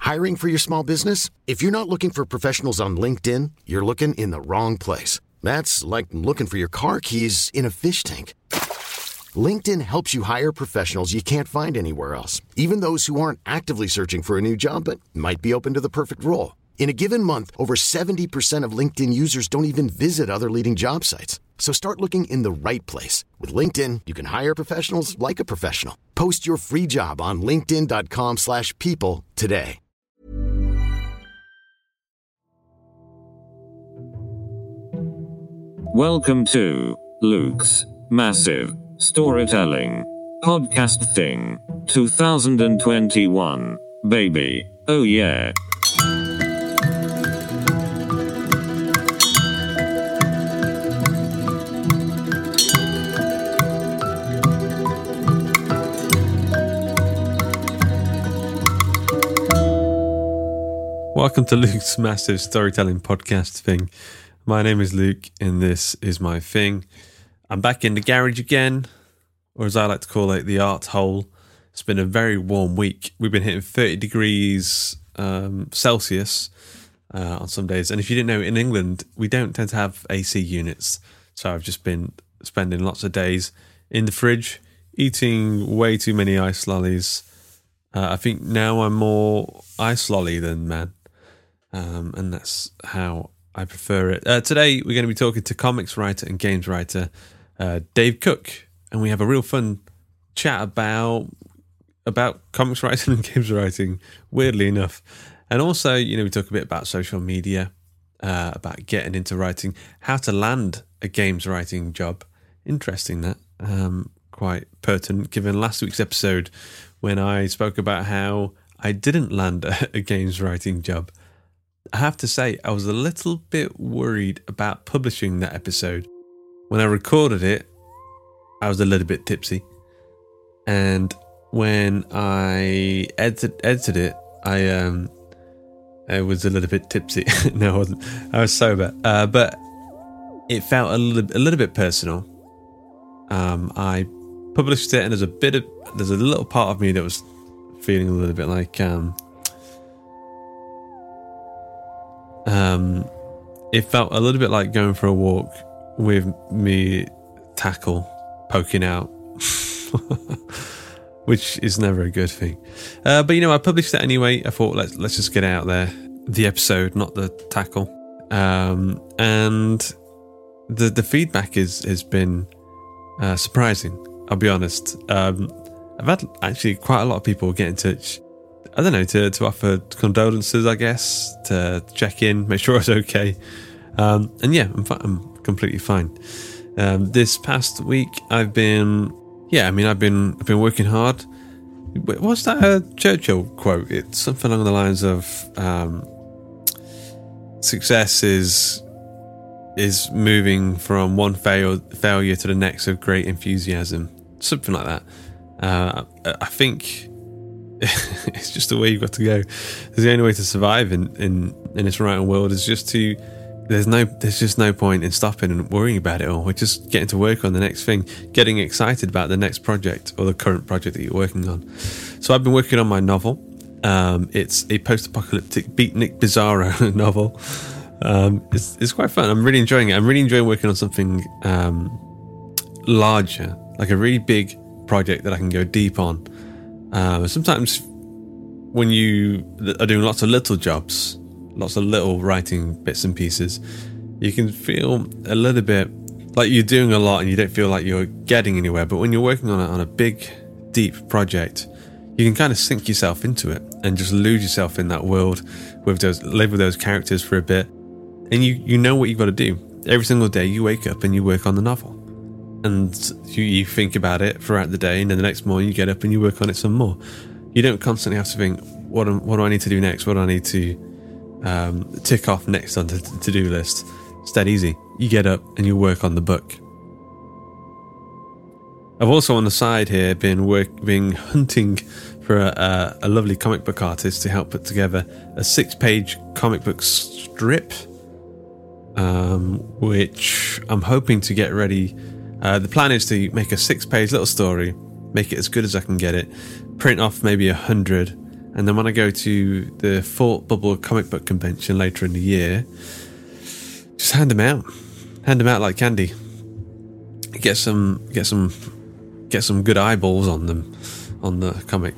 Hiring for your small business? If you're not looking for professionals on LinkedIn, you're looking in the wrong place. That's like looking for your car keys in a fish tank. LinkedIn helps you hire professionals you can't find anywhere else, even those who aren't actively searching for a new job but might be open to the perfect role. In a given month, over 70% of LinkedIn users don't even visit other leading job sites. So start looking in the right place. With LinkedIn, you can hire professionals like a professional. Post your free job on linkedin.com/people today. Welcome to Luke's Massive Storytelling Podcast Thing 2021, baby. Oh yeah. Welcome to Luke's Massive Storytelling Podcast Thing. My name is Luke and this is my thing. I'm back in the garage again, or as I like to call it, the art hole. It's been a very warm week. We've been hitting 30 degrees Celsius on some days. And if you didn't know, in England, we don't tend to have AC units. So I've just been spending lots of days in the fridge, eating way too many ice lollies. I think now I'm more ice lolly than man. And that's how I prefer it. Today, we're going to be talking to comics writer and games writer Dave Cook. And we have a real fun chat about comics writing and games writing, weirdly enough. And also, we talk a bit about social media, about getting into writing, how to land a games writing job. Interesting, that. Quite pertinent, given last week's episode when I spoke about how I didn't land a games writing job. I have to say, I was a little bit worried about publishing that episode. When I recorded it, I was a little bit tipsy. And when I edited it, I was a little bit tipsy. No, I wasn't. I was sober. But it felt a little bit personal. I published it, and there's a little part of me that was feeling a little bit like it felt a little bit like going for a walk with me tackle poking out, which is never a good thing. But I published it anyway. I thought let's just get out there, the episode, not the tackle. And the feedback has been surprising. I'll be honest. I've had actually quite a lot of people get in touch. I don't know, to offer condolences, I guess, to check in, make sure I was okay. And yeah, I'm completely fine. This past week, I've been working hard. What's that Churchill quote? It's something along the lines of success is moving from one failure to the next with great enthusiasm. Something like that. I think it's just the way you've got to go. The only way to survive in this writing world is just to. There's just no point in stopping and worrying about it all. We're just getting to work on the next thing, getting excited about the next project or the current project that you're working on. So I've been working on my novel. It's a post-apocalyptic Beatnik Bizarro novel. It's quite fun. I'm really enjoying it. I'm really enjoying working on something larger, like a really big project that I can go deep on. Sometimes when you are doing lots of little jobs, lots of little writing bits and pieces, you can feel a little bit like you're doing a lot and you don't feel like you're getting anywhere. But when you're working on a big, deep project, you can kind of sink yourself into it and just lose yourself in that world, live with those characters for a bit. And you know what you've got to do. Every single day you wake up and you work on the novel. And you think about it throughout the day, and then the next morning you get up and you work on it some more. You don't constantly have to think, what do I need to do next? What do I need to tick off next on the to-do list? It's that easy. You get up and you work on the book. I've also on the side here been hunting for a lovely comic book artist to help put together a 6-page comic book strip, which I'm hoping to get ready. The plan is to make a 6-page little story, make it as good as I can get it, print off maybe 100, And then when I go to the Thought Bubble comic book convention later in the year, just hand them out like candy. Get some good eyeballs on them, on the comic.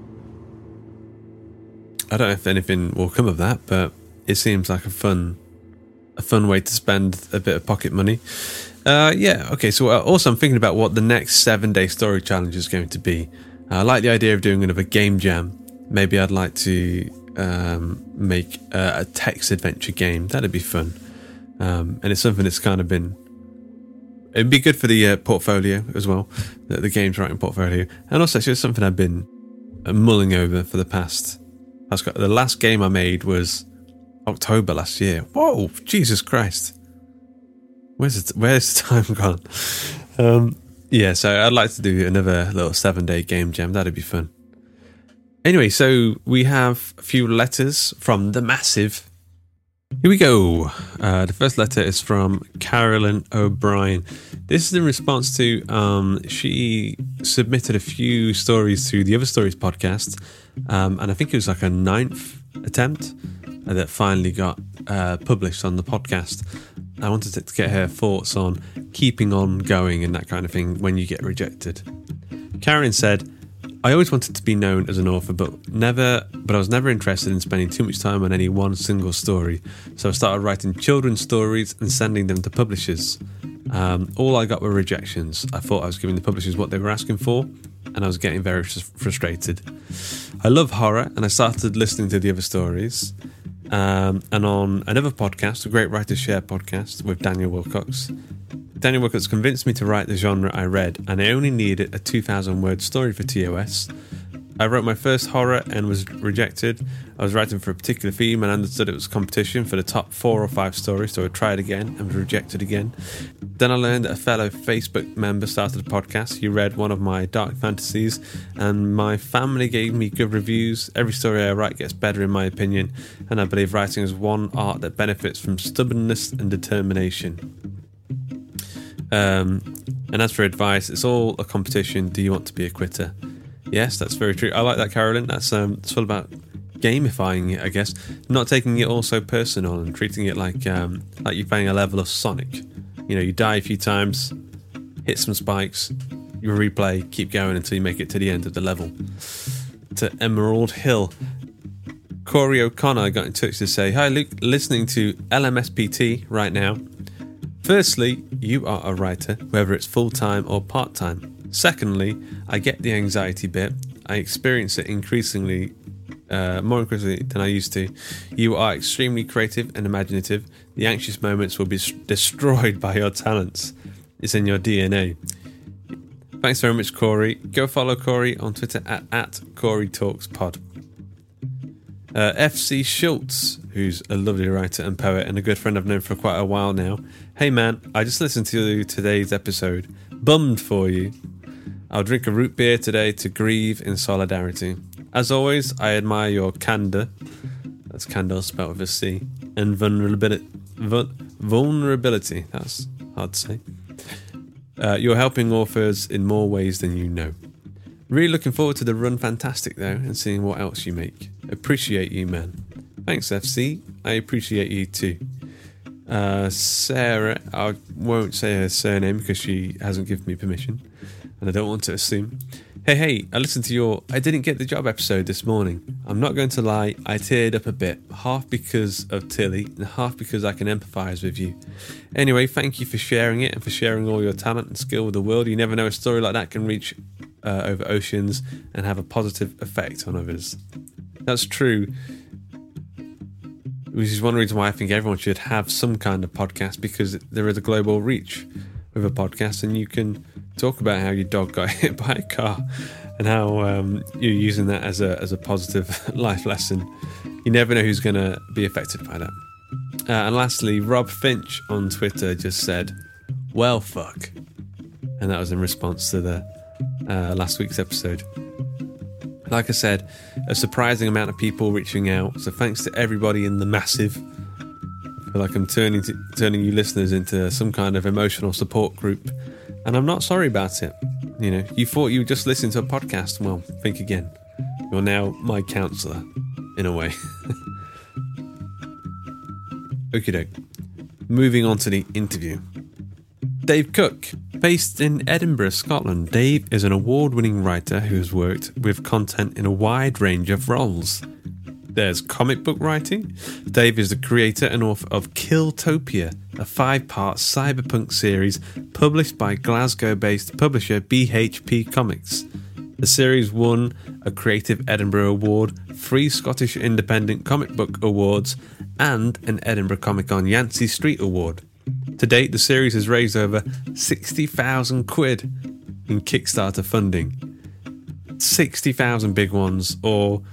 I don't know if anything will come of that, but it seems like a fun way to spend a bit of pocket money. So also I'm thinking about what the next 7-day story challenge is going to be. I like the idea of doing another game jam. Maybe I'd like to make a text adventure game. That'd be fun. And it's something that's kind of it'd be good for the portfolio as well, the games writing portfolio. And also it's just something I've been mulling over for the past. The last game I made was October last year. Whoa, Jesus Christ. Where's the time gone? So I'd like to do another little 7-day game jam. That'd be fun. Anyway, so we have a few letters from the Massive. Here we go. The first letter is from Carolyn O'Brien. This is in response to she submitted a few stories to the Other Stories podcast, and I think it was like a 9th attempt that finally got published on the podcast. I wanted to get her thoughts on keeping on going and that kind of thing when you get rejected. Karen said, I always wanted to be known as an author, but I was never interested in spending too much time on any one single story. So I started writing children's stories and sending them to publishers. All I got were rejections. I thought I was giving the publishers what they were asking for, and I was getting very frustrated. I love horror, and I started listening to the Other Stories. And on another podcast, the Great Writers Share podcast with Daniel Wilcox. Daniel Wilcox convinced me to write the genre I read, and I only needed a 2,000-word story for TOS. I wrote my first horror and was rejected. I was writing for a particular theme and understood it was competition for the top 4 or 5 stories, so I tried again and was rejected again. Then I learned that a fellow Facebook member started a podcast. He read one of my dark fantasies, and my family gave me good reviews. Every story I write gets better in my opinion, and I believe writing is one art that benefits from stubbornness and determination. And as for advice, it's all a competition. Do you want to be a quitter? Yes, that's very true. I like that, Carolyn. It's all about gamifying it, I guess. Not taking it all so personal and treating it like you're playing a level of Sonic. You know, you die a few times, hit some spikes, you replay, keep going until you make it to the end of the level. To Emerald Hill. Corey O'Connor got in touch to say, hi Luke, listening to LMSPT right now. Firstly, you are a writer, whether it's full-time or part-time. Secondly, I get the anxiety bit. I experience it more increasingly than I used to. You are extremely creative and imaginative. The anxious moments will be destroyed by your talents. It's in your DNA. Thanks very much, Corey. Go follow Corey on Twitter at CoreyTalksPod. FC Schultz, who's a lovely writer and poet and a good friend I've known for quite a while now. Hey man, I just listened to today's episode. Bummed for you. I'll drink a root beer today to grieve in solidarity. As always, I admire your candour. That's candour spelled with a C. And vulnerability. Vulnerability. That's hard to say. You're helping authors in more ways than you know. Really looking forward to the run Fantastic though, and seeing what else you make. Appreciate you, man. Thanks, FC. I appreciate you too. Sarah, I won't say her surname because she hasn't given me permission, and I don't want to assume. Hey, I listened to your I Didn't Get the Job episode this morning. I'm not going to lie, I teared up a bit, half because of Tilly and half because I can empathise with you. Anyway, thank you for sharing it and for sharing all your talent and skill with the world. You never know, a story like that can reach over oceans and have a positive effect on others. That's true. Which is one reason why I think everyone should have some kind of podcast, because there is a global reach with a podcast, and you can talk about how your dog got hit by a car and how you're using that as a positive life lesson. You never know who's going to be affected by that. And lastly, Rob Finch on Twitter just said, well, fuck. And that was in response to the last week's episode. Like I said, a surprising amount of people reaching out. So thanks to everybody in the Massive. I feel like I'm turning you listeners into some kind of emotional support group. And I'm not sorry about it. You know, you thought you were just listening to a podcast. Well, think again. You're now my counsellor, in a way. Okie doke. Moving on to the interview. Dave Cook. Based in Edinburgh, Scotland, Dave is an award-winning writer who has worked with content in a wide range of roles. There's comic book writing. Dave is the creator and author of Killtopia, a 5-part cyberpunk series published by Glasgow-based publisher BHP Comics. The series won a Creative Edinburgh Award, 3 Scottish Independent Comic Book Awards, and an Edinburgh Comic Con Yancey Street Award. To date, the series has raised over 60,000 quid in Kickstarter funding. 60,000 big ones or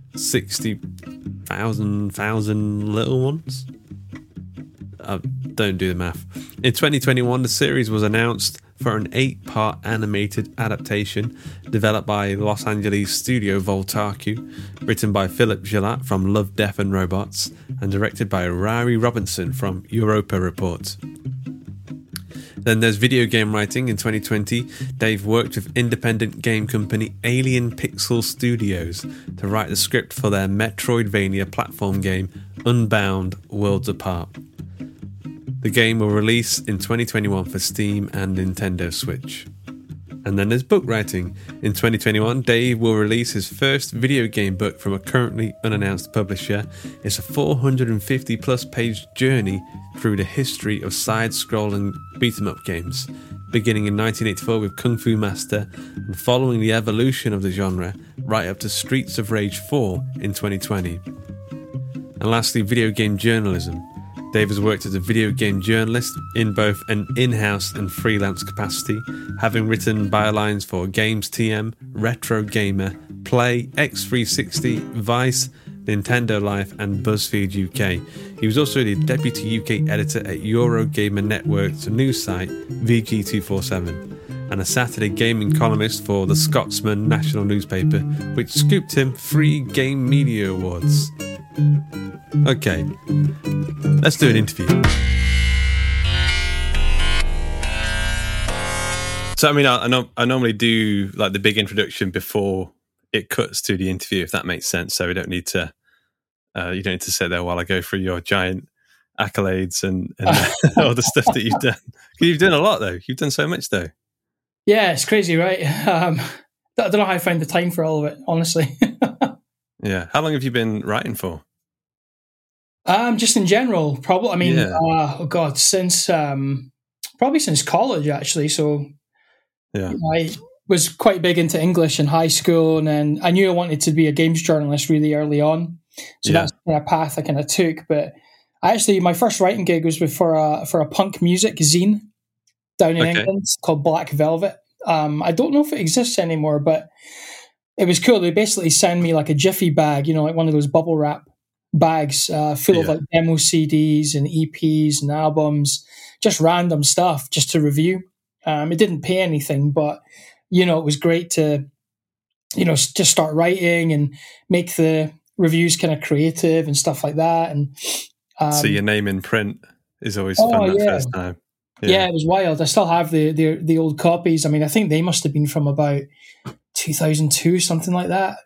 60,000 little ones? Don't do the math. In 2021, the series was announced for an 8-part animated adaptation developed by Los Angeles studio Voltaku, written by Philip Gillat from Love, Death and Robots, and directed by Rari Robinson from Europa Report. Then there's video game writing. In 2020, Dave worked with independent game company Alien Pixel Studios to write the script for their Metroidvania platform game Unbound Worlds Apart. The game will release in 2021 for Steam and Nintendo Switch. And then there's book writing. In 2021, Dave will release his first video game book from a currently unannounced publisher. It's a 450 plus page journey through the history of side-scrolling beat-em-up games, beginning in 1984 with Kung Fu Master and following the evolution of the genre right up to Streets of Rage 4 in 2020. And lastly, video game journalism. Dave has worked as a video game journalist in both an in-house and freelance capacity, having written bylines for Games TM, Retro Gamer, Play, X360, Vice, Nintendo Life and BuzzFeed UK. He was also the deputy UK editor at Eurogamer Network's news site VG247 and a Saturday gaming columnist for the Scotsman national newspaper, which scooped him 3 Game Media Awards. Okay, let's do an interview. So, I mean, I normally do like the big introduction before it cuts to the interview, if that makes sense. So we don't need to, you don't need to sit there while I go through your giant accolades and all the stuff that you've done. You've done a lot, though. You've done so much, though. Yeah, it's crazy, right? I don't know how I find the time for all of it, honestly. Yeah. How long have you been writing for? Just in general, probably. I mean, since probably since college, actually. So, yeah, I was quite big into English in high school, and then I knew I wanted to be a games journalist really early on. So that's the kind of path I kind of took. But my first writing gig was for a punk music zine down in England called Black Velvet. I don't know if it exists anymore, but it was cool. They basically send me like a jiffy bag, like one of those bubble wrap bags full of like demo CDs and EPs and albums, just random stuff just to review. It didn't pay anything, but it was great to just start writing and make the reviews kind of creative and stuff like that. And so your name in print is always fun that first time. Yeah, it was wild. I still have the old copies. I mean, I think they must have been from about 2002, something like that.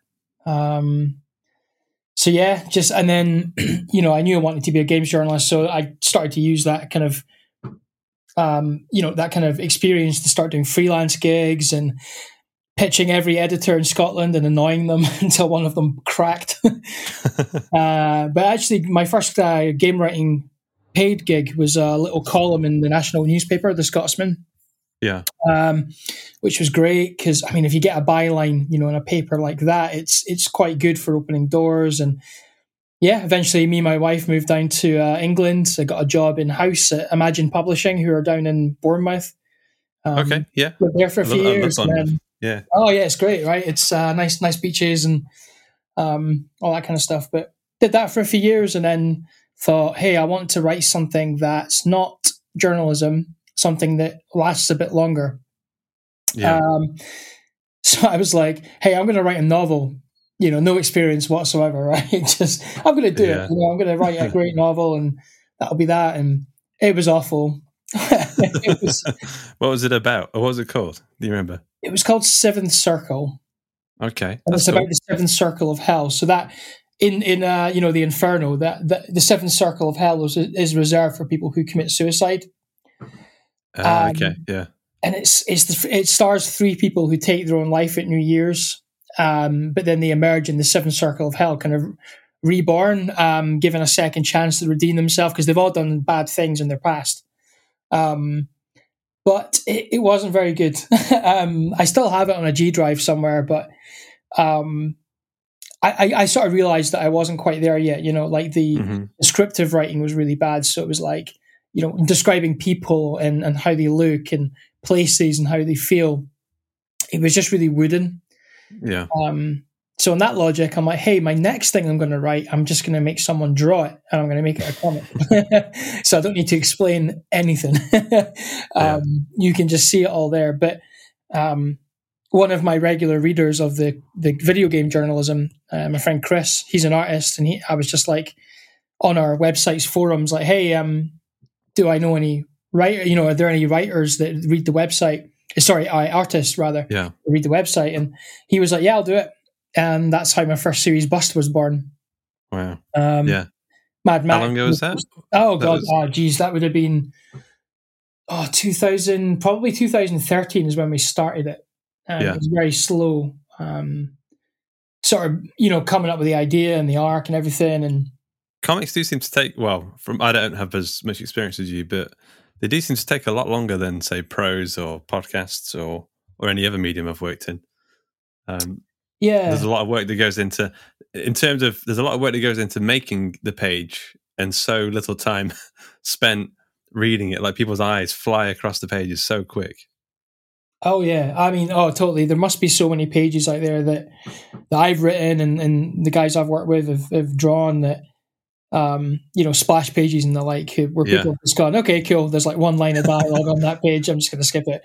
So yeah, and then, I knew I wanted to be a games journalist, so I started to use that kind of, that kind of experience to start doing freelance gigs and pitching every editor in Scotland and annoying them until one of them cracked. But actually, my first game writing paid gig was a little column in the national newspaper, The Scotsman. Yeah. Which was great because, I mean, if you get a byline, in a paper like that, it's quite good for opening doors. And yeah, eventually me and my wife moved down to England. I got a job in-house at Imagine Publishing, who are down in Bournemouth. Okay, yeah. Lived there for a few years. Yeah. Oh yeah, it's great, right? It's nice beaches and all that kind of stuff. But did that for a few years and then thought, hey, I want to write something that's not journalism, something that lasts a bit longer. Yeah. So I was like, hey, I'm going to write a novel, no experience whatsoever, right? Just, I'm going to do it. I'm going to write a great novel and that'll be that. And it was awful. What was it about? Or what was it called? Do you remember? It was called Seventh Circle. Okay, and that's it's cool. about the seventh circle of hell. So that in the Inferno, that the seventh circle of hell is reserved for people who commit suicide. Okay, yeah. And it stars 3 people who take their own life at New Year's, but then they emerge in the seventh circle of hell, kind of reborn, given a second chance to redeem themselves because they've all done bad things in their past. But it wasn't very good. I still have it on a G drive somewhere, but I sort of realized that I wasn't quite there yet. Like the descriptive writing was really bad. So it was like, describing people and how they look and places and how they feel. It was just really wooden. Yeah. So in that logic, I'm like, hey, my next thing I'm going to write, I'm just going to make someone draw it and I'm going to make it a comic. So I don't need to explain anything. You can just see it all there. But one of my regular readers of the video game journalism, my friend Chris, he's an artist, and I was just like on our website's forums, like, hey, do I know any writer? Are there any writers that read the website? Sorry, artists rather. Yeah. Read the website, and he was like, "Yeah, I'll do it." And that's how my first series, Bust, was born. Wow. Yeah. Mad Max. How long ago was that? Oh God. That would have been 2000, probably 2013 is when we started it. It was very slow. Sort of, coming up with the idea and the arc and everything, and comics do seem to take, I don't have as much experience as you, but they do seem to take a lot longer than, say, prose or podcasts or any other medium I've worked in. There's a lot of work that goes into, there's a lot of work that goes into making the page and so little time spent reading it. Like people's eyes fly across the pages so quick. Oh yeah, I mean, totally. There must be so many pages out there that I've written and the guys I've worked with have drawn that, splash pages and the like, where people have just gone, okay, cool, there's like one line of dialogue on that page, I'm just going to skip it.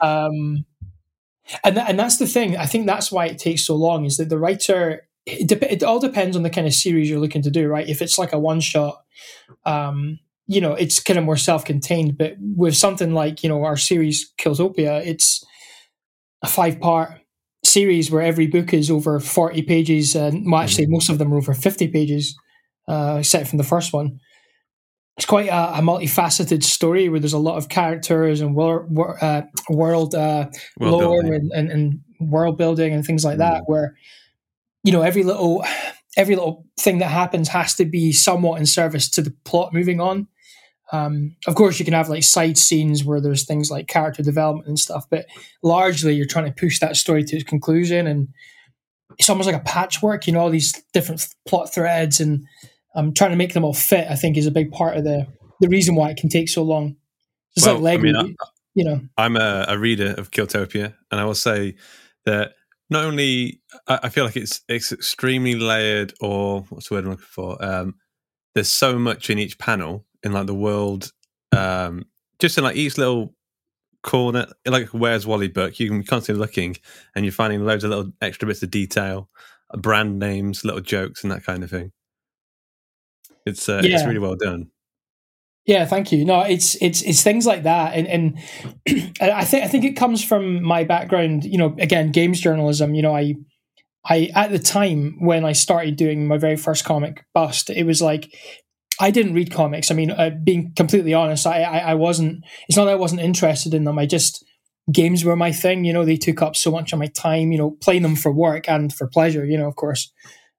And that's the thing. I think that's why it takes so long, is that the writer, it all depends on the kind of series you're looking to do, right? If it's like a one shot, it's kind of more self-contained. But with something like, our series Killtopia, it's a 5-part series where every book is over 40 pages, and actually most of them are over 50 pages. Except from the first one. It's quite a multifaceted story where there's a lot of characters and world lore and world building and things like that, where every little thing that happens has to be somewhat in service to the plot moving on. Of course, you can have like side scenes where there's things like character development and stuff, but largely you're trying to push that story to its conclusion, and it's almost like a patchwork. All these different plot threads and trying to make them all fit, I think, is a big part of the reason why it can take so long. It's like Lego, I'm a reader of Killtopia, and I will say that not only I feel like it's extremely layered, or what's the word I'm looking for? There's so much in each panel in like the world, just in like each little corner, like a Where's Wally book. You can be constantly looking, and you're finding loads of little extra bits of detail, brand names, little jokes, and that kind of thing. It's really well done. Yeah, thank you. No, it's things like that, and I think it comes from my background. Again, games journalism. I at the time when I started doing my very first comic, Bust, it was like I didn't read comics. I mean, being completely honest, I wasn't. It's not that I wasn't interested in them. Games were my thing. They took up so much of my time. Playing them for work and for pleasure. Of course.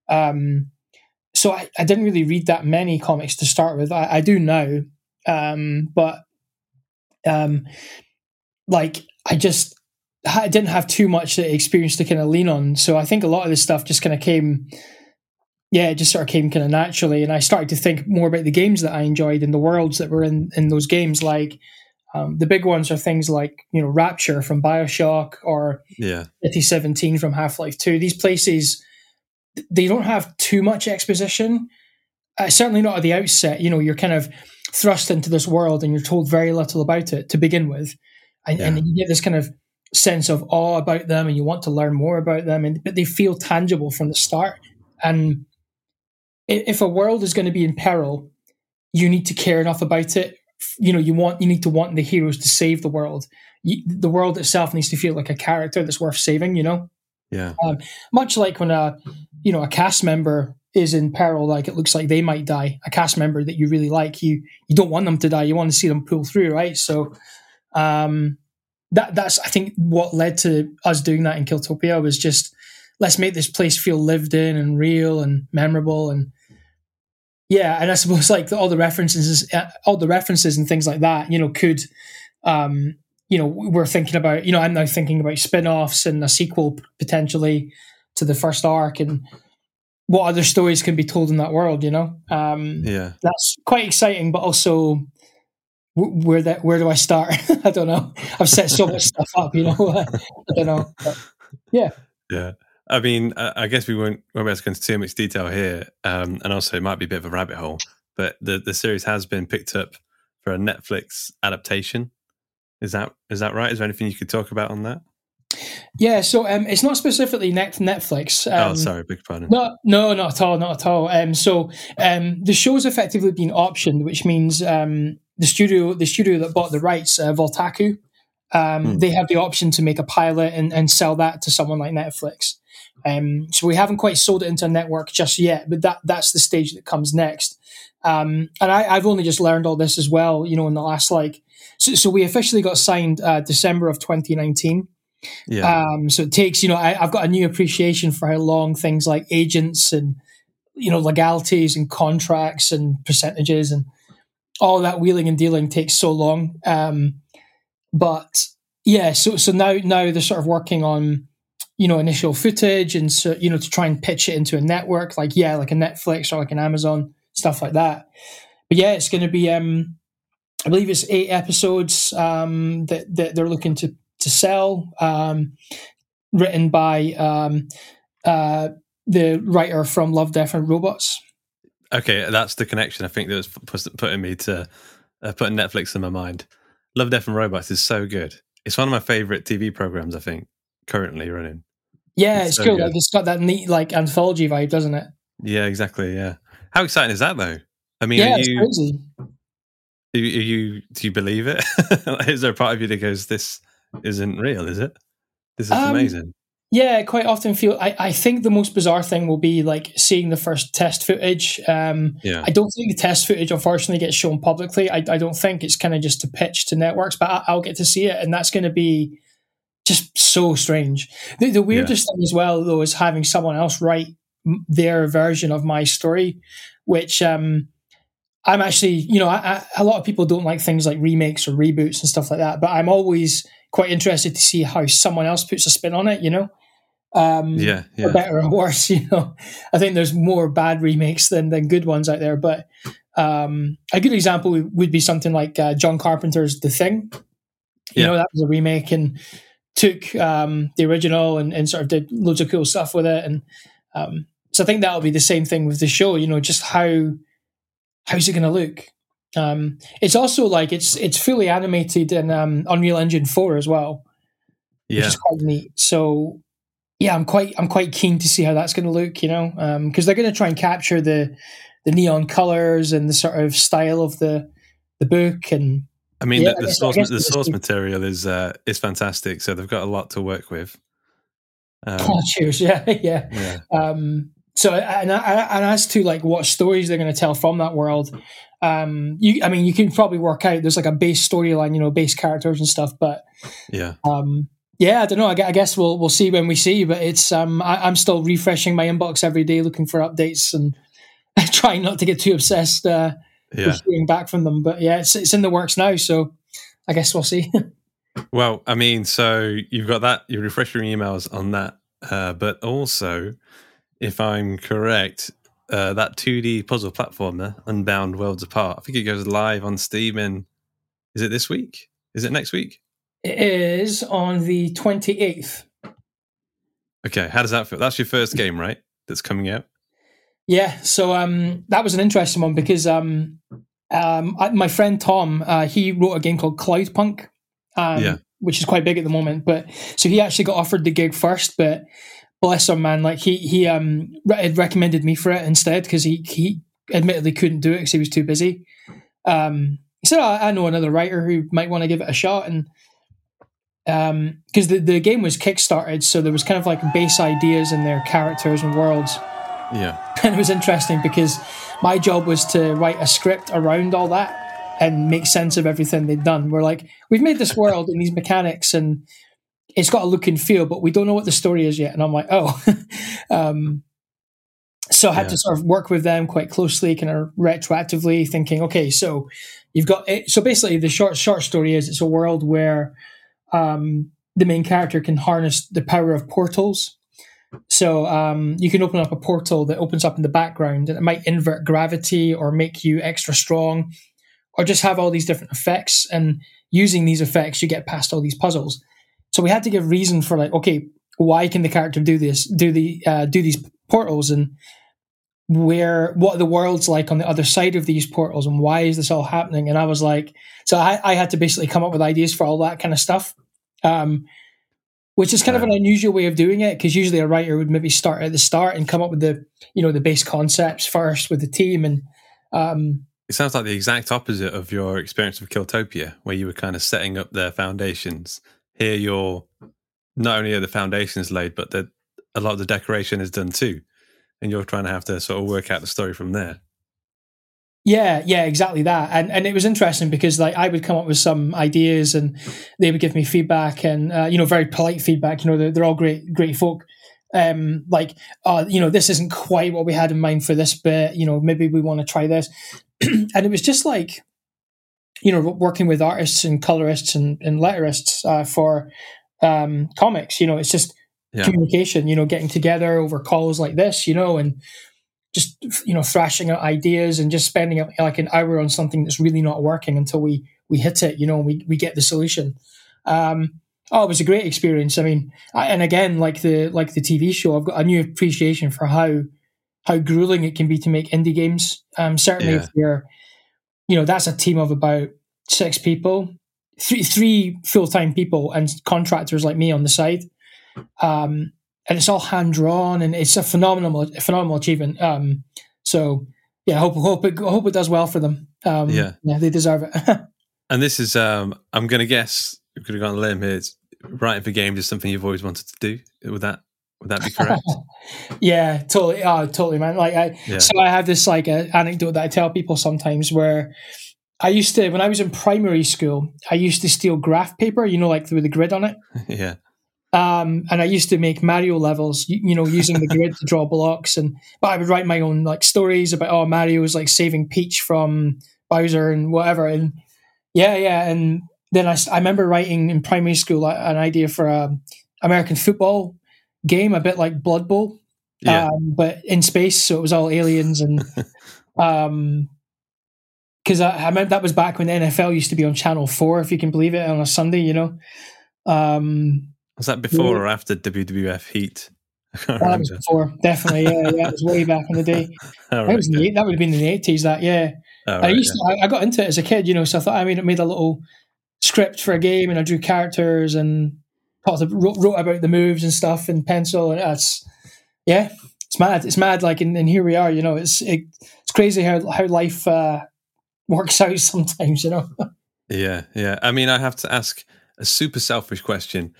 So I didn't really read that many comics to start with. I do now, but I didn't have too much experience to kind of lean on. So I think a lot of this stuff just kind of came, it just sort of came kind of naturally. And I started to think more about the games that I enjoyed and the worlds that were in those games. Like the big ones are things like, Rapture from BioShock or 5017 from Half-Life 2. These places, they don't have too much exposition, certainly not at the outset. You're kind of thrust into this world and you're told very little about it to begin with. And you get this kind of sense of awe about them and you want to learn more about them, but they feel tangible from the start. And if a world is going to be in peril, you need to care enough about it. You need to want the heroes to save the world. The world itself needs to feel like a character that's worth saving, Yeah. Much like when a cast member is in peril, like it looks like they might die. A cast member that you really like, you don't want them to die. You want to see them pull through, right? So that's I think what led to us doing that in Killtopia was just, let's make this place feel lived in and real and memorable. And yeah, and I suppose like all the references and things like that, could, we're thinking about, I'm now thinking about spin-offs and a sequel potentially to the first arc, and what other stories can be told in that world, That's quite exciting, but also where do I start? I don't know. I've set so much stuff up, I don't know. But, yeah. Yeah. I mean, I guess we won't be able to go into too much detail here, and also it might be a bit of a rabbit hole, but the series has been picked up for a Netflix adaptation. Is that right? Is there anything you could talk about on that? Yeah, so it's not specifically Netflix. Sorry, big pardon. No, not at all, not at all. So the show's effectively been optioned, which means the studio that bought the rights, Voltaku, they have the option to make a pilot and sell that to someone like Netflix. So we haven't quite sold it into a network just yet, but that's the stage that comes next. And I've only just learned all this as well, in the last so we officially got signed December of 2019. Yeah. So it takes, I've got a new appreciation for how long things like agents and, legalities and contracts and percentages and all that wheeling and dealing takes so long. But yeah, so now they're sort of working on, initial footage, and so, to try and pitch it into a network, like a Netflix or like an Amazon, stuff like that. But yeah, it's going to be, I believe it's 8 episodes that they're looking to sell, written by the writer from Love, Death and Robots. Okay, that's the connection I think that was putting me to putting Netflix in my mind. Love, Death and Robots is so good. It's one of my favorite TV programs, I think, currently running. Yeah, it's so cool. Good. Like it's got that neat anthology vibe, doesn't it? Yeah, exactly. Yeah. How exciting is that, though? I mean, it's crazy. Do you believe it? Is there a part of you that goes, "This isn't real, is it? This is amazing"? Yeah, I quite often feel. I think the most bizarre thing will be like seeing the first test footage. I don't think the test footage, unfortunately, gets shown publicly. I don't think it's kind of just to pitch to networks, but I'll get to see it, and that's going to be just so strange. The weirdest thing as well, though, is having someone else write their version of my story, which I'm actually, a lot of people don't like things like remakes or reboots and stuff like that, but I'm always quite interested to see how someone else puts a spin on it, for better or worse. I think there's more bad remakes than good ones out there, but a good example would be something like John Carpenter's The Thing. That was a remake and took the original and sort of did loads of cool stuff with it, and so I think that'll be the same thing with the show. Just how's it going to look? It's also like it's fully animated in Unreal Engine 4 as well, which is quite neat. So yeah, I'm quite keen to see how that's going to look. Because they're going to try and capture the neon colors and the sort of style of the book. And I mean, the source material is fantastic. So they've got a lot to work with. Cheers! Yeah. So and as to like what stories they're going to tell from that world, you can probably work out there's like a base storyline, base characters and stuff. But I don't know. I guess we'll see when we see. But it's I'm still refreshing my inbox every day, looking for updates and trying not to get too obsessed with hearing back from them. But yeah, it's in the works now. So I guess we'll see. Well, I mean, so you've got that. You're refreshing emails on that, but also, if I'm correct, that 2D puzzle platformer, Unbound Worlds Apart, I think it goes live on Steam is it this week? Is it next week? It is on the 28th. Okay, how does that feel? That's your first game, right? That's coming out? Yeah, so that was an interesting one because my friend Tom, he wrote a game called Cloudpunk, which is quite big at the moment. But so he actually got offered the gig first, but bless him, man. Like he had recommended me for it instead because he admittedly couldn't do it because he was too busy. He said, I know another writer who might want to give it a shot, and because the game was kickstarted, so there was kind of like base ideas in their characters and worlds. Yeah. And it was interesting because my job was to write a script around all that and make sense of everything they'd done. We're like, we've made this world and these mechanics and it's got a look and feel, but we don't know what the story is yet. And I'm like, oh. So I had to sort of work with them quite closely, kind of retroactively thinking, okay, so you've got it. So basically the short story is it's a world where the main character can harness the power of portals. So you can open up a portal that opens up in the background and it might invert gravity or make you extra strong or just have all these different effects. And using these effects, you get past all these puzzles. So we had to give reason for like, okay, why can the character do this, do these portals, and what are the world's like on the other side of these portals, and why is this all happening? And I was like, so I had to basically come up with ideas for all that kind of stuff. Which is kind of an unusual way of doing it, because usually a writer would maybe start at the start and come up with the base concepts first with the team. And it sounds like the exact opposite of your experience with Killtopia, where you were kind of setting up their foundations. Here, you're not only are the foundations laid, but a lot of the decoration is done too, and you're trying to have to sort of work out the story from there. Yeah, exactly that. And it was interesting because like I would come up with some ideas and they would give me feedback and, very polite feedback. They're all great folk. This isn't quite what we had in mind for this bit. Maybe we want to try this. And it was just like, working with artists and colorists and letterists for comics. It's just communication, getting together over calls like this, and just thrashing out ideas and just spending like an hour on something that's really not working until we hit it, and we get the solution. It was a great experience. I mean, and again, like the TV show, I've got a new appreciation for how grueling it can be to make indie games. Certainly, if you're, that's a team of about 6 people, three full-time people and contractors like me on the side. And it's all hand drawn, and it's a phenomenal achievement. So yeah, I hope it does well for them. They deserve it. And this is, I'm going to guess, we could have gone on a limb here. It's writing for games is something you've always wanted to do. Would that be correct? Yeah, totally. Totally, man. So I have this anecdote that I tell people sometimes where I used to, when I was in primary school, I used to steal graph paper, with the grid on it. Yeah. And I used to make Mario levels, using the grid to draw blocks. But I would write my own stories about, Mario was saving Peach from Bowser and whatever. And and then I remember writing in primary school an idea for a American football game, a bit like Blood Bowl, but in space. So it was all aliens and because I remember that was back when the NFL used to be on Channel 4, if you can believe it, on a Sunday. Was that before or after WWF Heat? I can't remember. That was before, definitely. Yeah, it was way back in the day. That would have been in the 80s. I got into it as a kid, so I thought I made a little script for a game, and I drew characters and wrote about the moves and stuff in pencil, and it's mad. It's mad. And here we are. It's crazy how life works out sometimes. Yeah. I mean, I have to ask a super selfish question.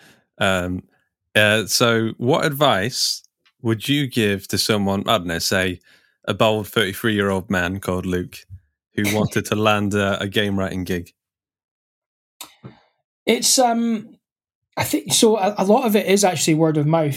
So what advice would you give to someone, I don't know, say a bold 33-year-old man called Luke who wanted to land a game writing gig? It's I think so. A lot of it is actually word of mouth,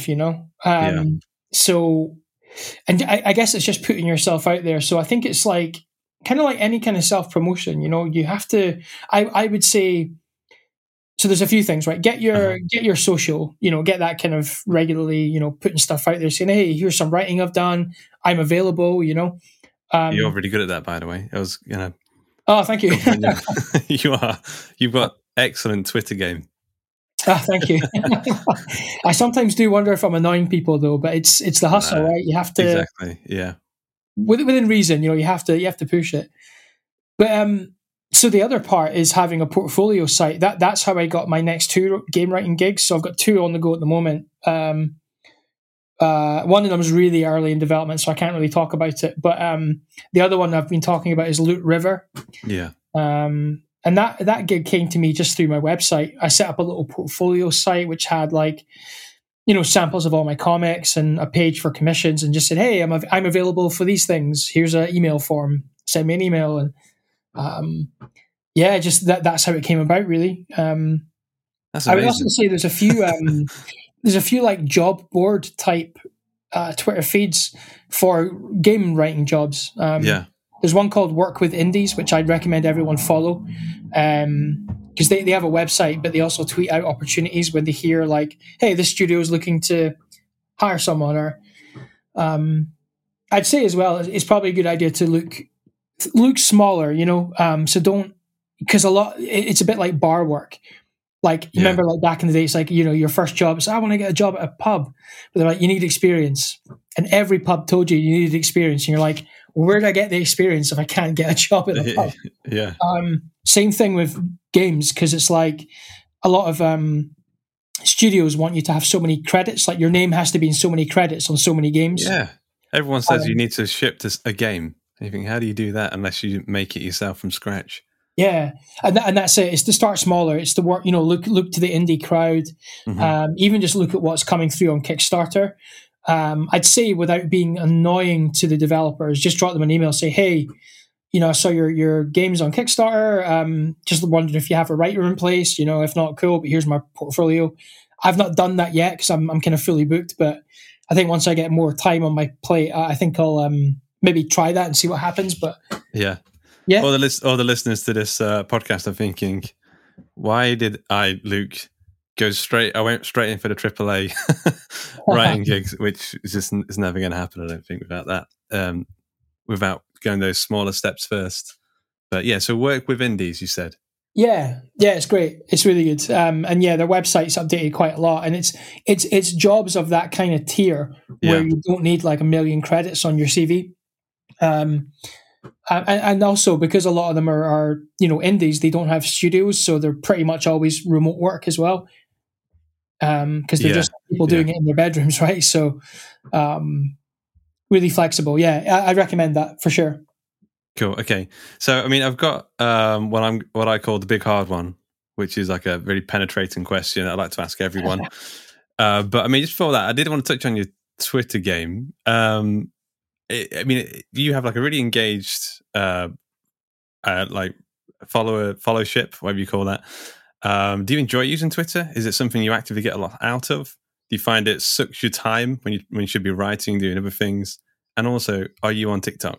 So, and I guess it's just putting yourself out there. So I think it's kind of like any kind of self promotion. You have to. I would say. So there's a few things, right? Get your social, get that kind of regularly, putting stuff out there, saying, hey, here's some writing I've done. I'm available, You're really good at that, by the way. I was gonna. Oh, thank you. You are. You've got excellent Twitter game. Thank you. I sometimes do wonder if I'm annoying people though, but it's the hustle, right? You have to exactly, yeah. Within reason, you have to push it. But so the other part is having a portfolio site. That's how I got my next 2 game writing gigs. So I've got 2 on the go at the moment. One of them is really early in development, so I can't really talk about it. But the other one I've been talking about is Loot River. Yeah. And that gig came to me just through my website. I set up a little portfolio site which had like, samples of all my comics and a page for commissions, and just said, hey, I'm available for these things. Here's an email form. Send me an email. And just that's how it came about, really. That's I would amazing. also say there's a few like job board type Twitter feeds for game writing jobs. There's one called Work with Indies, which I'd recommend everyone follow, because they have a website, but they also tweet out opportunities when they hear like, hey, this studio is looking to hire someone. Or I'd say as well, it's probably a good idea to look smaller, so don't, because it's a bit like bar work. Like, remember, like back in the day, it's like, your first job is, I want to get a job at a pub. But they're like, you need experience. And every pub told you needed experience. And you're like, where do I get the experience if I can't get a job at a pub? Yeah. Same thing with games, because it's like a lot of studios want you to have so many credits. Like, your name has to be in so many credits on so many games. Yeah. Everyone says you need to ship a game. And you think, how do you do that unless you make it yourself from scratch? Yeah, and that's it. It's to start smaller. It's to work. Look to the indie crowd. Mm-hmm. Even just look at what's coming through on Kickstarter. I'd say, without being annoying to the developers, just drop them an email. Say, hey, I saw your game's on Kickstarter. Just wondered if you have a writer in place. If not, cool. But here's my portfolio. I've not done that yet because I'm kind of fully booked. But I think once I get more time on my plate, I think I'll maybe try that and see what happens. But yeah. Yeah. All the listeners to this podcast are thinking, why did Luke, I went straight in for the AAA writing gigs, which is never going to happen, I don't think, without that, without going those smaller steps first. But yeah, so Work with Indies, you said. Yeah, it's great. It's really good. And their website's updated quite a lot, and it's jobs of that kind of tier where you don't need like 1 million credits on your CV. And also, because a lot of them are indies, they don't have studios, so they're pretty much always remote work as well. Because they're just people doing it in their bedrooms, right? So, really flexible. Yeah, I recommend that for sure. Cool. Okay. So, I mean, I've got what I call the big hard one, which is like a really penetrating question I'd like to ask everyone. But I mean, just before that, I did want to touch on your Twitter game. You have like a really engaged, like followership, whatever you call that. Do you enjoy using Twitter? Is it something you actively get a lot out of? Do you find it sucks your time when you should be writing, doing other things? And also, are you on TikTok?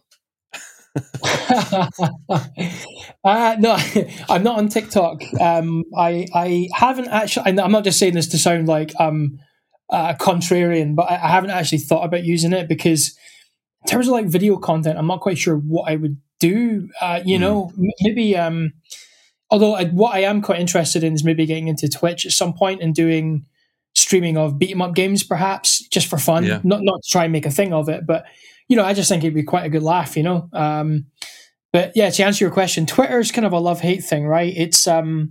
No, I'm not on TikTok. I haven't actually. I'm not just saying this to sound like contrarian, but I haven't actually thought about using it, because in terms of like video content, I'm not quite sure what I would do. Maybe. Although what I am quite interested in is maybe getting into Twitch at some point and doing streaming of beat 'em up games, perhaps just for fun, not to try and make a thing of it, but I just think it'd be quite a good laugh, But yeah, to answer your question, Twitter is kind of a love-hate thing, right? It's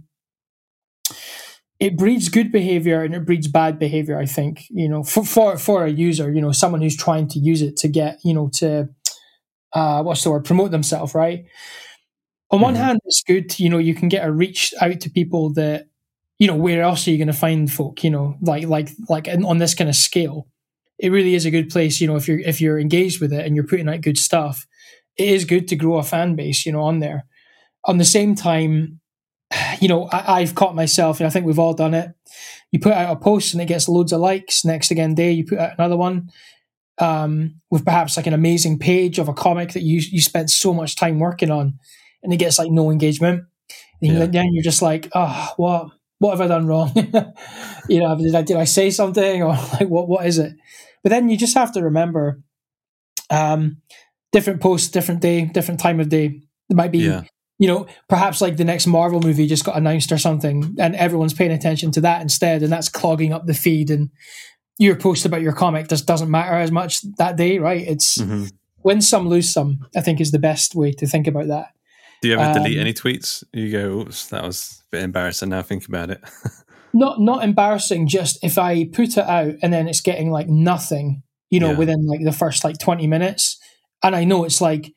it breeds good behavior and it breeds bad behavior, I think, for a user, someone who's trying to use it to get, to promote themselves, right? On one hand, it's good, you can get a reach out to people that, where else are you going to find folk, like on this kind of scale. It really is a good place, if you're engaged with it and you're putting out good stuff. It is good to grow a fan base, on there. On the same time, I've caught myself, and I think we've all done it. You put out a post and it gets loads of likes. Next again day, you put out another one with perhaps like an amazing page of a comic that you spent so much time working on, and it gets like no engagement. And then you're just like, oh, what have I done wrong? Did I say something, or like what is it? But then you just have to remember, different posts, different day, different time of day. It might be, perhaps like the next Marvel movie just got announced or something, and everyone's paying attention to that instead, and that's clogging up the feed. And your post about your comic just doesn't matter as much that day, right? It's win some, lose some, I think, is the best way to think about that. Do you ever delete any tweets? You go, oops, that was a bit embarrassing. Now think about it. Not embarrassing. Just if I put it out and then it's getting like nothing, within like the first like 20 minutes, and I know it's like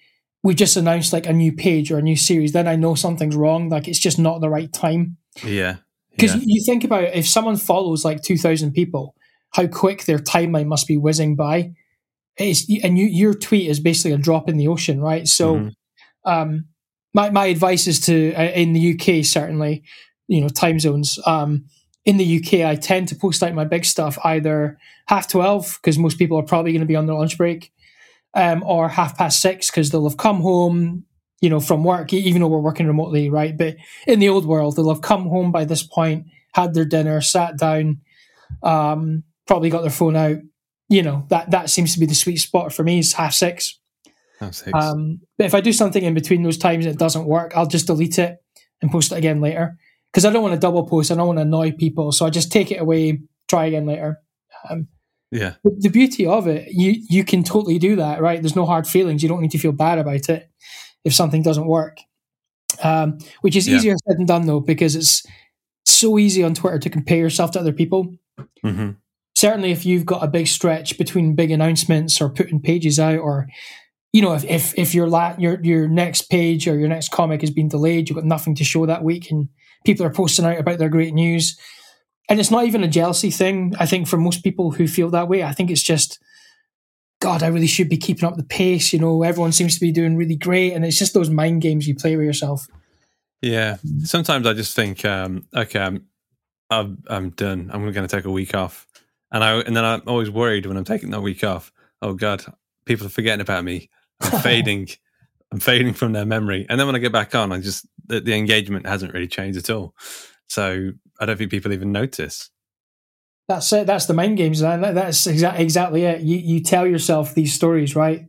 we just announced like a new page or a new series, then I know something's wrong. Like it's just not the right time. Yeah. Because you think about it, if someone follows like 2,000 people, how quick their timeline must be whizzing by. Your tweet is basically a drop in the ocean, right? So, my advice is to in the UK, certainly, time zones. In the UK, I tend to post out my big stuff either 12:30 because most people are probably going to be on their lunch break, or 6:30 because they'll have come home, from work, even though we're working remotely, right? But in the old world, they'll have come home by this point, had their dinner, sat down, probably got their phone out. That seems to be the sweet spot for me is 6:30. 6:30. But if I do something in between those times and it doesn't work, I'll just delete it and post it again later. Because I don't want to double post. I don't want to annoy people. So I just take it away, try again later. The beauty of it, you can totally do that, right? There's no hard feelings. You don't need to feel bad about it if something doesn't work. Which is easier said than done, though, because it's so easy on Twitter to compare yourself to other people. Mm-hmm. Certainly if you've got a big stretch between big announcements or putting pages out, or if your next page or your next comic has been delayed, you've got nothing to show that week and people are posting out about their great news. And it's not even a jealousy thing. I think for most people who feel that way, I think it's just, God, I really should be keeping up the pace. Everyone seems to be doing really great. And it's just those mind games you play with yourself. Yeah. Sometimes I just think, okay, I'm done. I'm going to take a week off. And then I'm always worried when I'm taking that week off. Oh God, people are forgetting about me. I'm fading. I'm fading from their memory. And then when I get back on, the engagement hasn't really changed at all. So I don't think people even notice. That's it. That's the mind games. That's exactly it. You tell yourself these stories, right?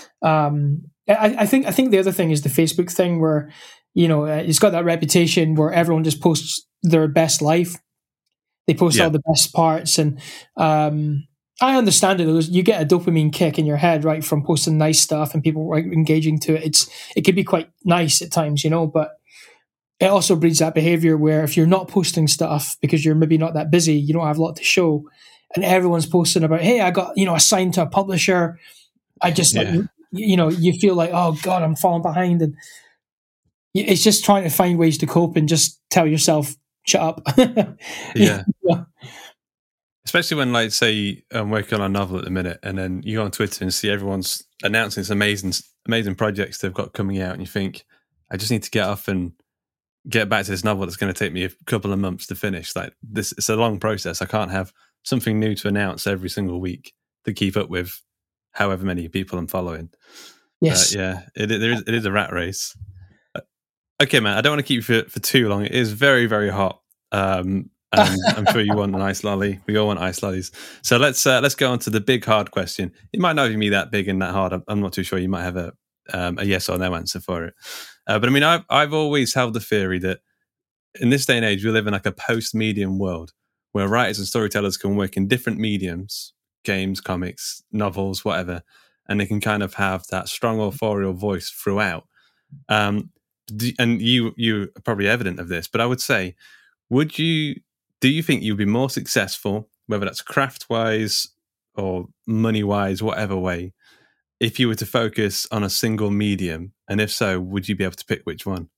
I think the other thing is the Facebook thing where, it's got that reputation where everyone just posts their best life. They post all the best parts, and I understand it. You get a dopamine kick in your head, right, from posting nice stuff and people engaging to it. It can be quite nice at times, but it also breeds that behavior where if you're not posting stuff because you're maybe not that busy, you don't have a lot to show, and everyone's posting about, hey, I got assigned to a publisher. I just you feel like, oh God, I'm falling behind, and it's just trying to find ways to cope and just tell yourself, shut up. Yeah. Especially when, like, say, I'm working on a novel at the minute, and then you go on Twitter and see everyone's announcing this amazing projects they've got coming out, and you think, I just need to get off and get back to this novel that's going to take me a couple of months to finish. Like this, it's a long process. I can't have something new to announce every single week to keep up with however many people I'm following. Yes. It is a rat race. Okay, man, I don't want to keep you for too long. It is very, very hot. And I'm sure you want an ice lolly. We all want ice lollies. So let's go on to the big hard question. It might not even be that big and that hard. I'm not too sure. You might have a yes or no answer for it. But I mean, I've always held the theory that in this day and age, we live in like a post-medium world where writers and storytellers can work in different mediums, games, comics, novels, whatever, and they can kind of have that strong authorial voice throughout. And you are probably evident of this, but I would say, do you think you'd be more successful, whether that's craft-wise or money-wise, whatever way, if you were to focus on a single medium? And if so, would you be able to pick which one?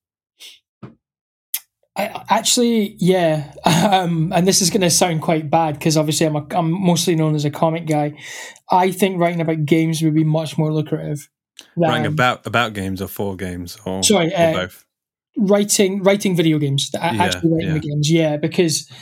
Yeah. And this is going to sound quite bad because obviously I'm mostly known as a comic guy. I think writing about games would be much more lucrative. Writing about games or for games or both? Writing video games. Actually writing the games, because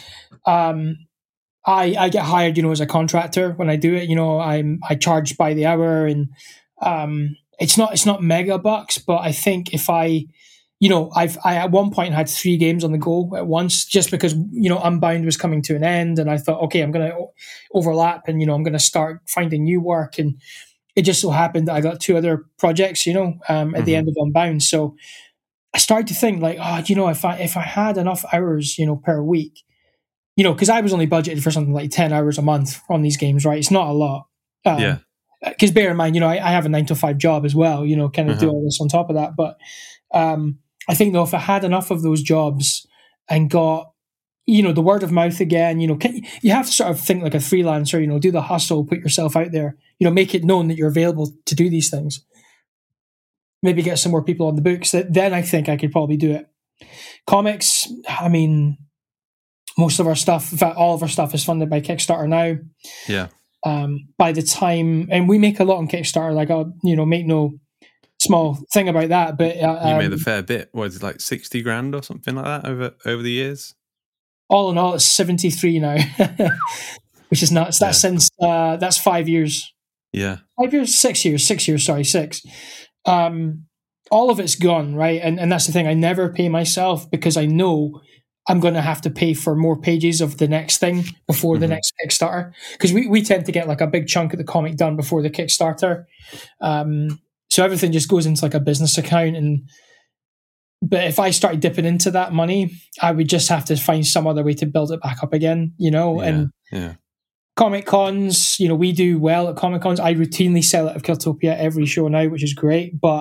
I get hired, at a contractor when I do it. I charge by the hour, and it's not mega bucks, but I think if I at one point had 3 games on the go at once, just because Unbound was coming to an end, and I thought, okay, I'm going to overlap, and I'm going to start finding new work, and it just so happened that I got 2 other projects, at the end of Unbound. So I started to think like, if I had enough hours, per week, because I was only budgeted for something like 10 hours a month on these games, right? It's not a lot. Because bear in mind, I have a 9-to-5 job as well, kind of do all this on top of that. But I think though, if I had enough of those jobs and got, the word of mouth again, you have to sort of think like a freelancer, do the hustle, put yourself out there, make it known that you're available to do these things. maybe get some more people on the books, then I think I could probably do it. Comics, I mean, most of our stuff, in fact, all of our stuff is funded by Kickstarter now. Yeah. By the time, and we make a lot on Kickstarter, like I'll, make no small thing about that, but you made a fair bit. What is it, like 60 grand or something like that over the years? All in all, it's 73 now, which is nuts. That's since that's 5 years. Yeah, 5 years, 6 years, 6 years. Sorry, 6. All of it's gone, right? And that's the thing. I never pay myself because I know I'm going to have to pay for more pages of the next thing before the next Kickstarter. Because we tend to get like a big chunk of the comic done before the Kickstarter. So everything just goes into like a business account. But if I started dipping into that money, I would just have to find some other way to build it back up again, and Comic Cons, we do well at Comic Cons. I routinely sell out of Kiltopia every show now, which is great. But,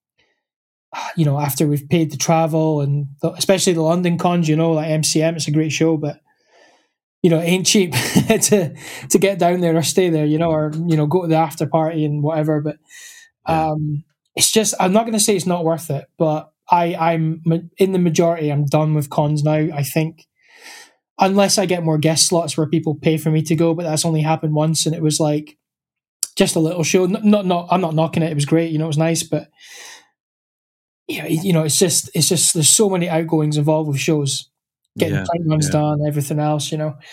after we've paid the travel and especially the London cons, like MCM, it's a great show, but, it ain't cheap to get down there or stay there, or, go to the after party and whatever. But it's just, I'm not going to say it's not worth it, but I'm in the majority, I'm done with cons now, I think. Unless I get more guest slots where people pay for me to go, but that's only happened once, and it was like just a little show. Not I'm not knocking it. It was great, it was nice, but it's just there's so many outgoings involved with shows, getting print runs done, everything else.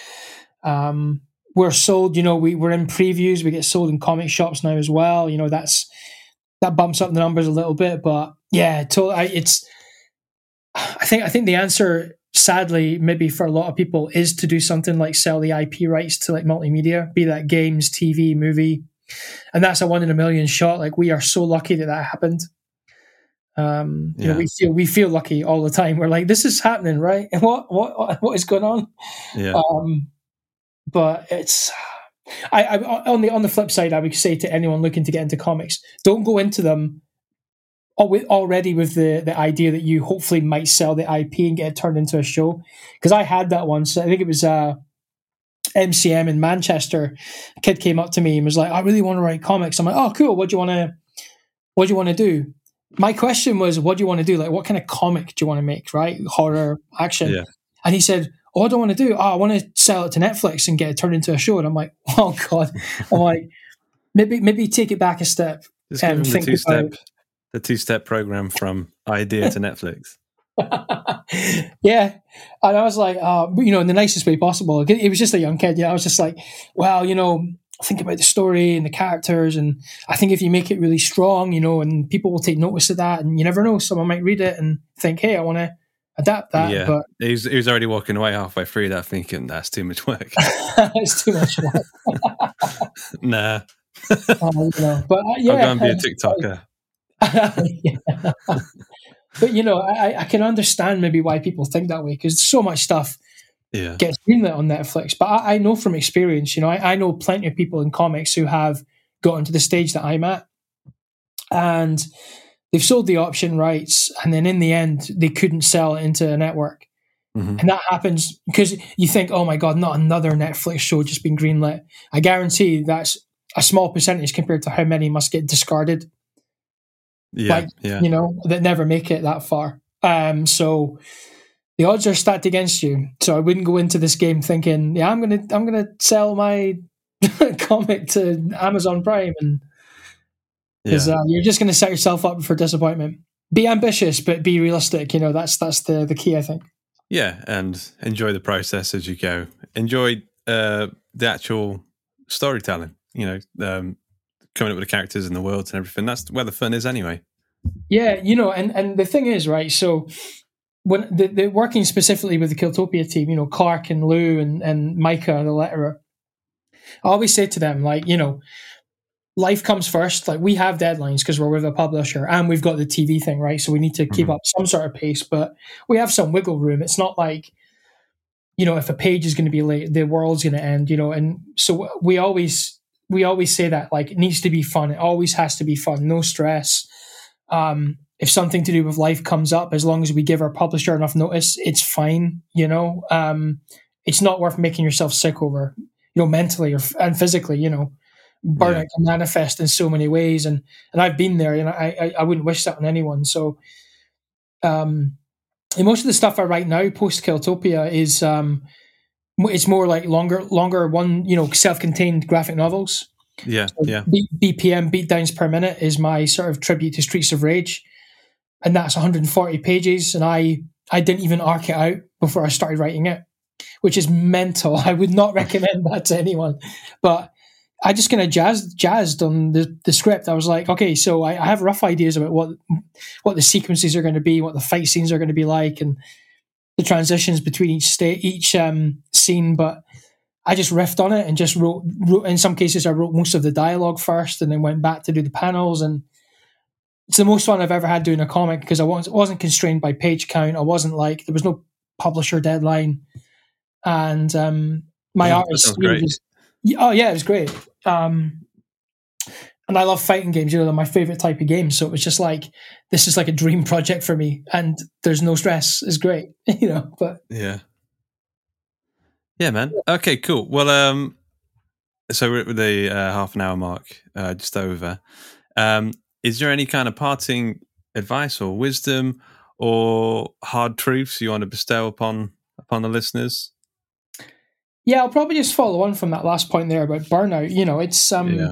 We're sold. We're in previews. We get sold in comic shops now as well. That bumps up the numbers a little bit, but yeah, totally. I think the answer, sadly, maybe for a lot of people, is to do something like sell the IP rights to like multimedia, be that games, TV, movie, and that's a 1 in a million shot. Like, we are so lucky that happened. We feel lucky all the time. We're like, this is happening, right? And what is going on? Yeah. But it's, I on the flip side, I would say to anyone looking to get into comics, don't go into them already with the idea that you hopefully might sell the IP and get it turned into a show. Because I had that once. I think it was MCM in Manchester. A kid came up to me and was like, I really want to write comics. I'm like, oh, cool. What do you want to do? My question was, what do you want to do? Like, what kind of comic do you want to make, right? Horror, action. Yeah. And he said, I don't want to do. I want to sell it to Netflix and get it turned into a show. And I'm like, oh God. I'm like, maybe take it back a step. Just and think about the two-step program from idea to Netflix. Yeah. And I was like, in the nicest way possible. It was just a young kid. I was just like, well, think about the story and the characters. And I think if you make it really strong, and people will take notice of that. And you never know, someone might read it and think, hey, I want to adapt that. Yeah. But he was already walking away halfway through that thinking, that's too much work. It's too much work. Nah. But I'll go and be a TikToker. But I can understand maybe why people think that way, because so much stuff gets greenlit on Netflix. But I know from experience, I know plenty of people in comics who have gotten to the stage that I'm at, and they've sold the option rights, and then in the end they couldn't sell it into a network. And that happens because you think, oh my God, not another Netflix show just been greenlit. I guarantee that's a small percentage compared to how many must get discarded. That never make it that far. So the odds are stacked against you. So I wouldn't go into this game thinking, I'm gonna sell my comic to Amazon Prime, and because you're just gonna set yourself up for disappointment. Be ambitious, but be realistic. That's the key, I think. Yeah, and enjoy the process as you go. Enjoy the actual storytelling. Coming up with the characters and the worlds and everything. That's where the fun is anyway. Yeah, and the thing is, right, so when the working specifically with the Kiltopia team, Clark and Lou and Micah, the letterer, I always say to them, like, life comes first. Like, we have deadlines because we're with a publisher and we've got the TV thing, right? So we need to keep up some sort of pace, but we have some wiggle room. It's not like, if a page is going to be late, the world's going to end, and so we always say that, like, it needs to be fun. It always has to be fun. No stress. If something to do with life comes up, as long as we give our publisher enough notice, it's fine. It's not worth making yourself sick over, mentally and physically, burnout can manifest in so many ways, and I've been there, and I wouldn't wish that on anyone. So, and most of the stuff I write now post Kiltopia is it's more like longer one, self-contained graphic novels. Yeah, so BPM, beatdowns per minute, is my sort of tribute to Streets of Rage, and that's 140 pages, and I didn't even arc it out before I started writing it, which is mental. I would not recommend that to anyone, but I just kind of jazzed on the script. I was like, okay, so I have rough ideas about what the sequences are going to be, what the fight scenes are going to be like, and the transitions between each scene. But I just riffed on it and just wrote. In some cases, I wrote most of the dialogue first, and then went back to do the panels. And it's the most fun I've ever had doing a comic, because I wasn't constrained by page count. I wasn't like, there was no publisher deadline, and my artist. It was great. And I love fighting games. They're my favorite type of game. So it was just like, this is like a dream project for me, and there's no stress. It's great, But yeah, man. Okay, cool. Well, so we're at the half an hour mark, just over. Is there any kind of parting advice or wisdom or hard truths you want to bestow upon the listeners? Yeah, I'll probably just follow on from that last point there about burnout. It's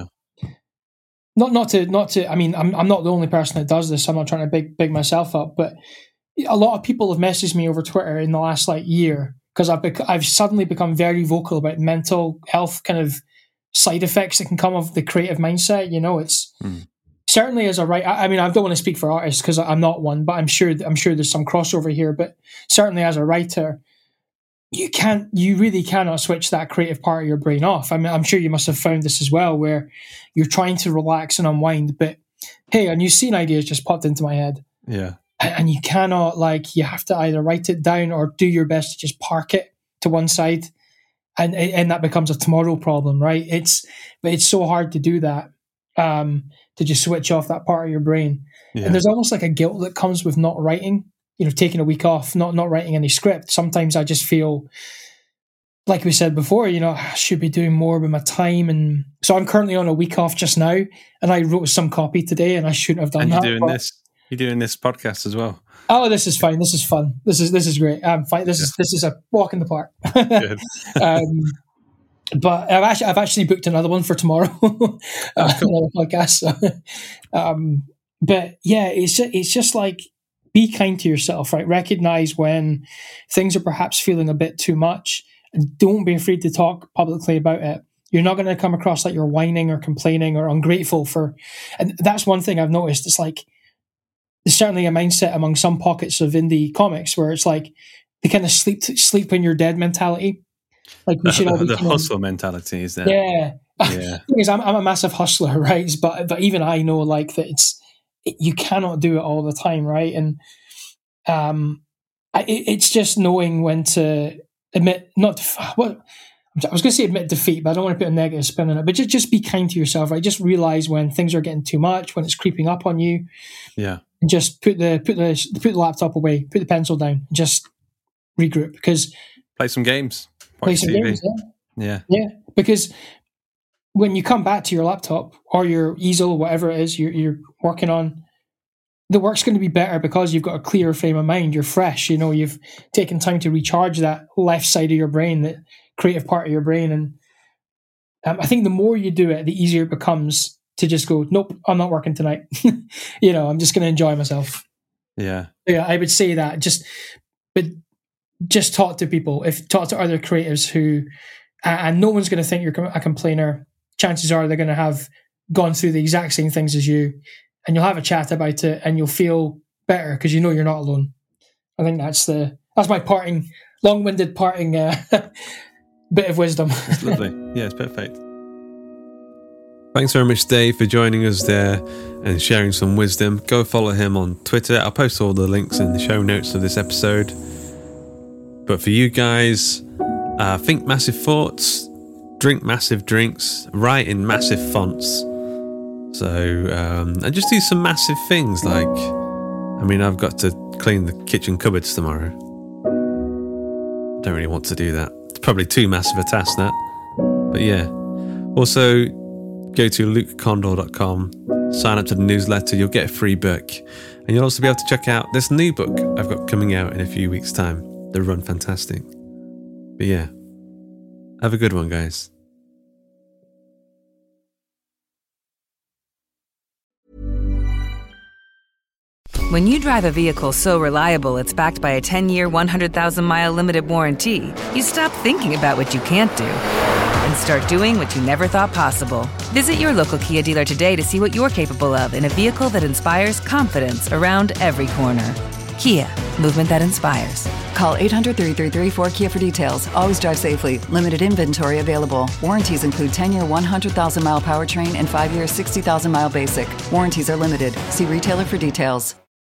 not to. I mean, I'm not the only person that does this. I'm not trying to big myself up, but a lot of people have messaged me over Twitter in the last year, because I've suddenly become very vocal about mental health kind of side effects that can come of the creative mindset. It's certainly, as a writer. I mean, I don't want to speak for artists because I'm not one, but I'm sure there's some crossover here. But certainly, as a writer, you really cannot switch that creative part of your brain off. I mean, I'm sure you must have found this as well, where you're trying to relax and unwind, but hey, a new scene idea has just popped into my head. Yeah. And you cannot, you have to either write it down or do your best to just park it to one side, and that becomes a tomorrow problem, right? But it's so hard to do that, to just switch off that part of your brain. Yeah. And there's almost like a guilt that comes with not writing. Taking a week off, not writing any script. Sometimes I just feel, like we said before, I should be doing more with my time. And so I'm currently on a week off just now, and I wrote some copy today, and I shouldn't have done that. You're doing this podcast as well. Oh, this is fine. This is fun. This is great. I'm fine. This is a walk in the park. Good. But I've actually booked another one for tomorrow. Cool. Another podcast. So, but yeah, it's just like, be kind to yourself, right? Recognize when things are perhaps feeling a bit too much, and don't be afraid to talk publicly about it. You're not going to come across like you're whining or complaining or ungrateful and that's one thing I've noticed. It's like, there's certainly a mindset among some pockets of indie comics where it's like they kind of sleep when you're dead mentality. Like we should all be the hustler mentality, is there? Yeah. The thing is, I'm a massive hustler, right? But even I know that you cannot do it all the time, right? And it's just knowing when to admit, I was going to say admit defeat, but I don't want to put a negative spin on it. But just be kind to yourself, right? Just realize when things are getting too much, when it's creeping up on you. Yeah. And just put the laptop away, put the pencil down, and just regroup. Because play some games. Play some games. Yeah. Because when you come back to your laptop or your easel, whatever it is you're working on, the work's going to be better because you've got a clearer frame of mind. You're fresh. You've taken time to recharge that left side of your brain, that creative part of your brain. And I think the more you do it, the easier it becomes to just go, nope, I'm not working tonight. I'm just going to enjoy myself. Yeah. Yeah, I would say that. But just talk to people. Talk to other creatives who, and no one's going to think you're a complainer. Chances are they're going to have gone through the exact same things as you, and you'll have a chat about it, and you'll feel better because you're not alone. I think that's my long-winded parting bit of wisdom. It's lovely. Yeah, it's perfect. Thanks very much, Dave, for joining us there and sharing some wisdom. Go follow him on Twitter. I'll post all the links in the show notes of this episode. But for you guys, think massive thoughts, drink massive drinks, write in massive fonts. So, and just do some massive things I've got to clean the kitchen cupboards tomorrow. Don't really want to do that. It's probably too massive a task, that. But yeah. Also, go to lukecondor.com, sign up to the newsletter, you'll get a free book. And you'll also be able to check out this new book I've got coming out in a few weeks' time, The Run Fantastic. But yeah, have a good one, guys. When you drive a vehicle so reliable it's backed by a 10-year, 100,000-mile limited warranty, you stop thinking about what you can't do and start doing what you never thought possible. Visit your local Kia dealer today to see what you're capable of in a vehicle that inspires confidence around every corner. Kia, movement that inspires. Call 800-333-4KIA for details. Always drive safely. Limited inventory available. Warranties include 10-year 100,000-mile powertrain and 5-year 60,000-mile basic. Warranties are limited. See retailer for details.